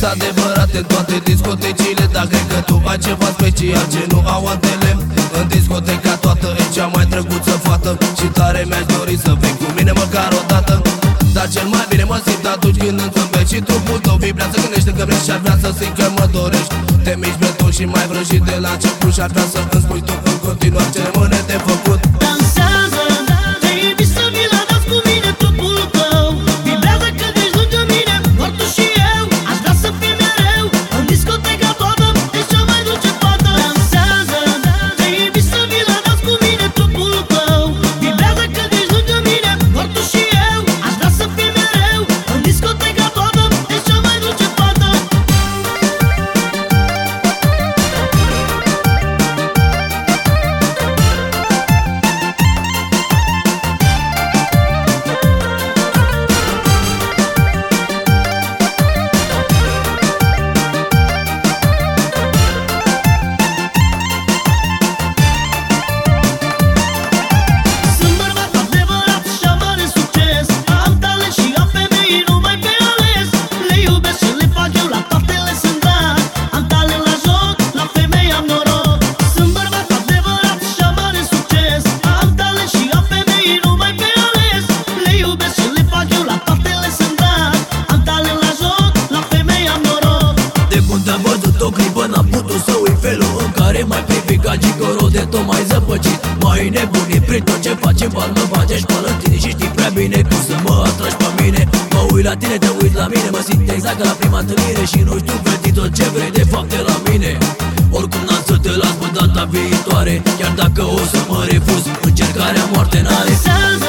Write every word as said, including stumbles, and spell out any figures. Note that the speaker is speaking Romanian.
adevărate în toate discotecile, dar cred că tu ai ceva special ce nu au altele. În discoteca toată e cea mai drăguță fată și tare mi-aș dori să vei cu mine măcar o dată. Dar cel mai bine mă simt atunci când îmi zâmbești și trupul tău vibrează, gândește că vrei și ar vrea să simt că mă dorești. Te miști pe tot și mai vrăjit de la început și ar vrea să îmi spui tu în continuare ce rămâne de făcut. Dansează, te invit să mi la dans cu mine trupul tău. Vibrează când ești lângă mine, doar tu și eu. Aș vrea să fii mereu în discoteca toată, ești cea mai dulce fată. Dansează, te invit să mi la dans cu mine trupul tău. Vibrează când ești lângă mine, doar tu și eu. Aș vrea să fii mereu în discoteca toată, ești cea mai dulce fată. Sunt bărbat adevărat și am mare succes. Am talent și am femei numai pe ales. Le iubesc și le fac eu, la toate le sunt dat. Am talent la joc, la femei am noroc. Sunt bărbat adevărat și am mare succes. Am talent și am femei numai pe ales. Le iubesc și le fac eu, la toate le sunt dat. Am talent la joc, la femei am noroc. De când am văzut o clipă n-am putut să uit felul în care m-ai privit ca gigoro de tot mai zăpăcit. M-ai nebunit prin tot ce faci în bal, mă face școală în tine și știi prea bine cum să mă atragi pe mine. Mă uit la tine, te uit la mine, mă simt exact ca la prima întâlnire și nu știu feti tot ce vrei de fapt de la mine. Oricum n-am să te las pe data viitoare, chiar dacă o să mă refuz, încercarea moarte n-are. Dansează,